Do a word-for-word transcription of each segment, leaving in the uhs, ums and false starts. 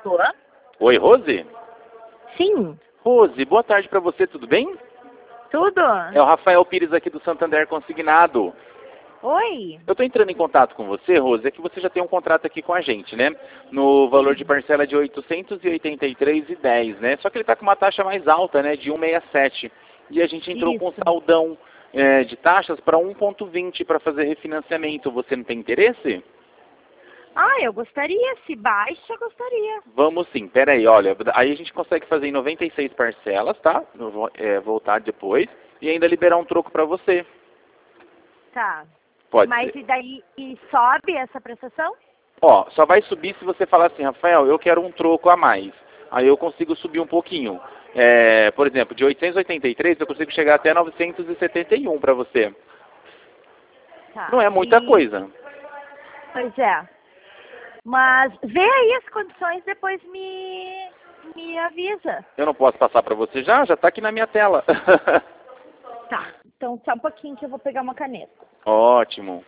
Olá? Oi, Rose? Sim, Rose, boa tarde pra você, tudo bem? tudo? É o Rafael Pires aqui do Santander Consignado. Oi? Eu tô entrando em contato com você, Rose, é que você já tem um contrato aqui com a gente, né? No valor de parcela de oitocentos e oitenta e três reais e dez centavos, né? Só que ele tá com uma taxa mais alta, né? De cento e sessenta e sete. E a gente entrou com Isso. saldão é, de taxas para um ponto vinte para fazer refinanciamento. Você não tem interesse? Ah, eu gostaria. Se baixa, eu gostaria. Vamos sim, peraí, olha, aí a gente consegue fazer em noventa e seis parcelas, tá? Eu vou é, voltar depois e ainda liberar um troco para você. Tá. Pode Mas ser. e daí, e sobe essa prestação? Ó, só vai subir se você falar assim, Rafael, eu quero um troco a mais. Aí eu consigo subir um pouquinho. É, por exemplo, de oitocentos e oitenta e três eu consigo chegar até novecentos e setenta e um para você. Tá. Não é muita E- coisa. Pois é. Mas vê aí as condições, depois me, me avisa. Eu não posso passar para você já? Já está aqui na minha tela. Tá. Então só um pouquinho que eu vou pegar uma caneta. Ótimo.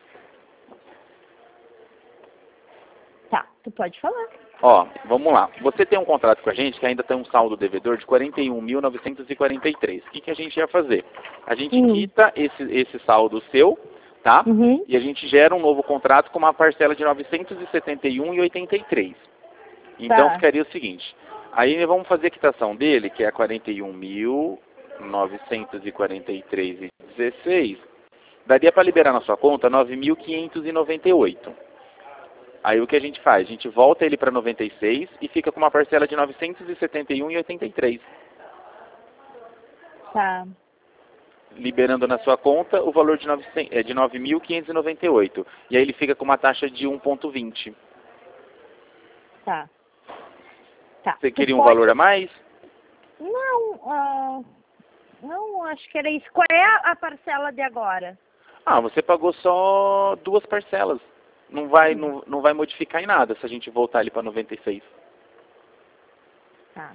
Tá, tu pode falar. Ó, vamos lá. Você tem um contrato com a gente que ainda tem um saldo devedor de quarenta e um mil novecentos e quarenta e três. O que, que a gente ia fazer? A gente Hum. quita esse, esse saldo seu, tá? Uhum. E a gente gera um novo contrato com uma parcela de novecentos e setenta e um reais e oitenta e três. Então Tá. ficaria o seguinte. Aí vamos fazer a quitação dele, que é quarenta e um mil novecentos e quarenta e três reais e dezesseis. Daria para liberar na sua conta nove mil quinhentos e noventa e oito. Aí o que a gente faz? A gente volta ele para noventa e seis e fica com uma parcela de novecentos e setenta e um reais e oitenta e três. Tá. Liberando na sua conta o valor de, novecentos, é, de nove mil quinhentos e noventa e oito. E aí ele fica com uma taxa de um ponto vinte. Tá. Tá. Você Tu queria um pode- valor a mais? Não, ah, não, acho que era isso. Qual é a, a parcela de agora? Ah, você pagou só duas parcelas. Não vai, Hum. não, não vai modificar em nada se a gente voltar ele para noventa e seis. Tá.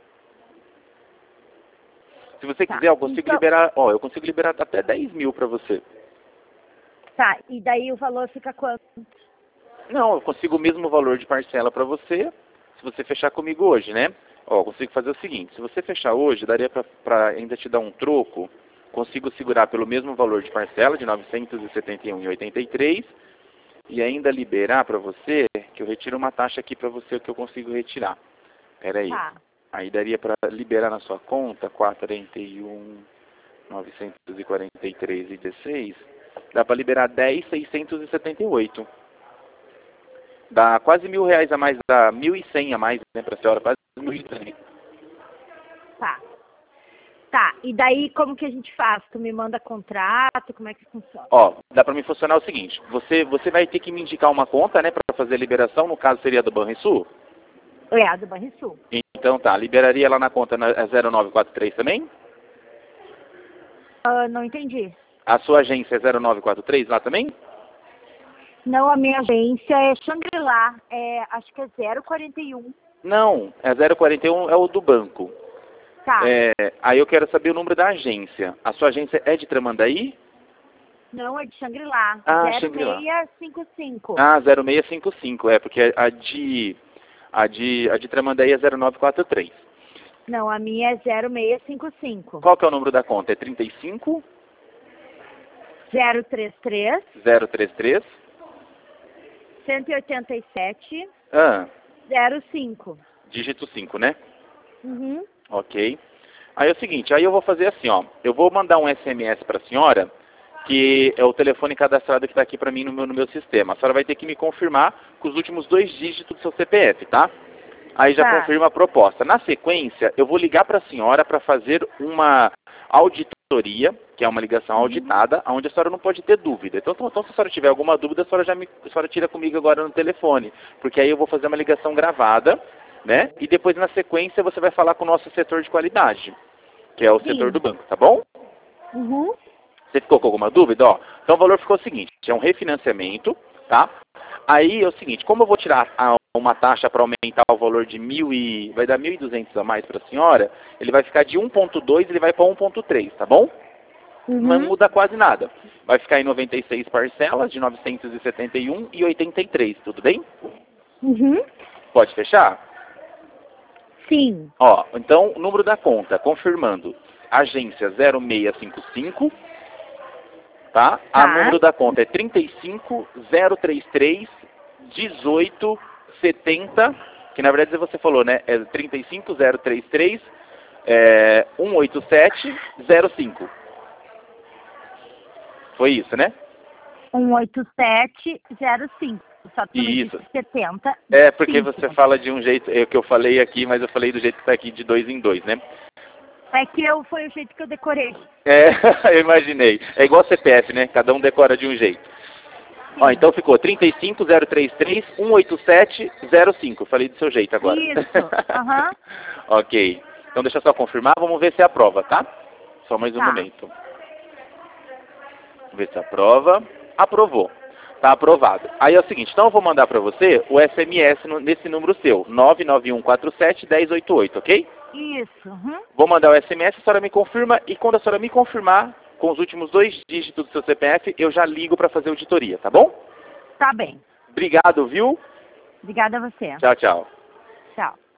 Se você Tá. quiser, eu consigo Então- liberar, ó, eu consigo liberar até dez mil para você. Tá, e daí o valor fica quanto? Não, eu consigo o mesmo valor de parcela para você, se você fechar comigo hoje, né? Ó, eu consigo fazer o seguinte, se você fechar hoje, daria para ainda te dar um troco, consigo segurar pelo mesmo valor de parcela, de novecentos e setenta e um reais e oitenta e três, e ainda liberar para você, que eu retiro uma taxa aqui para você que eu consigo retirar. Pera aí. Tá. Aí daria para liberar na sua conta quarenta e um, novecentos e quarenta e três e dezesseis, dá para liberar dez mil seiscentos e setenta e oito. Dá quase mil reais a mais, dá mil e cem a mais, né, para a senhora, quase mil e cem. Tá. Tá, e daí como que a gente faz? Tu me manda contrato, como é que funciona? Ó, dá para mim funcionar o seguinte, você, você vai ter que me indicar uma conta, né, para fazer a liberação, no caso seria do Banrisul. É, a do Banrisul. Então tá, liberaria lá na conta na é zero nove quatro três também? Ah, não entendi. A sua agência é zero nove quatro três lá também? Não, a minha agência é Shangri-La, é, acho que é zero quarenta e um. Não, é zero quarenta e um é o do banco. Tá. É, aí eu quero saber o número da agência. A sua agência é de Tramandaí? Não, é de Shangri-La. Ah, zero Shangri-La. seis cinco cinco. Ah, zero seis cinco cinco, é, porque a de, a de, a de Tramandaí é zero nove quatro três. Não, a minha é zero seis cinco cinco. Qual que é o número da conta? É trinta e cinco, zero três três, zero três três, cento e oitenta e sete, ah, zero cinco. dígito cinco, né? Uhum. Ok. Aí é o seguinte, aí eu vou fazer assim, ó. Eu vou mandar um S M S para a senhora, que é o telefone cadastrado que está aqui para mim no meu, no meu sistema. A senhora vai ter que me confirmar com os últimos dois dígitos do seu C P F, tá? Aí já Tá. confirma a proposta. Na sequência, eu vou ligar para a senhora para fazer uma auditoria, que é uma ligação Uhum. auditada, onde a senhora não pode ter dúvida. Então, então, então, se a senhora tiver alguma dúvida, a senhora já me, a senhora tira comigo agora no telefone, porque aí eu vou fazer uma ligação gravada, né? E depois, na sequência, você vai falar com o nosso setor de qualidade, que é o Sim. setor do banco, tá bom? Uhum. Você ficou com alguma dúvida? Ó, então o valor ficou o seguinte, é um refinanciamento, tá? Aí é o seguinte, como eu vou tirar a, uma taxa para aumentar o valor de mil e vai dar mil e duzentos a mais para a senhora, ele vai ficar de um ponto dois, ele vai para um ponto três, tá bom? Uhum. Não muda quase nada. Vai ficar em noventa e seis parcelas de novecentos e setenta e um e oitenta e três, tudo bem? Uhum. Pode fechar? Sim. Ó, então, o número da conta, confirmando, agência zero seis cinco cinco, tá? Tá. A número da conta é trinta e cinco, zero trinta e três, dezoito, setenta, que na verdade você falou, né? É trinta e cinco, zero trinta e três, é, cento e oitenta e sete, zero cinco. Foi isso, né? cento e oitenta e sete, zero cinco. Só que não Isso. existe setenta. É, porque cinco. você fala de um jeito, é o que eu falei aqui, mas eu falei do jeito que está aqui, de dois em dois, né? É que eu, foi o jeito que eu decorei. É, eu imaginei. É igual C P F, né? Cada um decora de um jeito. Ó, então ficou trinta e cinco, zero trinta e três, cento e oitenta e sete, zero cinco. Falei do seu jeito agora. Isso, aham. Ok. Então deixa eu só confirmar, vamos ver se aprova, tá? Só mais um Tá. momento. Vamos ver se aprova. Aprovou. Tá aprovado. Aí é o seguinte, então eu vou mandar para você o S M S no, nesse número seu, nove nove um quatro sete, um zero oito oito, ok? Isso. Uhum. Vou mandar o S M S, a senhora me confirma, e quando a senhora me confirmar, com os últimos dois dígitos do seu C P F, eu já ligo para fazer auditoria, tá bom? Tá bem. Obrigado, viu? Obrigada a você. Tchau, tchau. Tchau.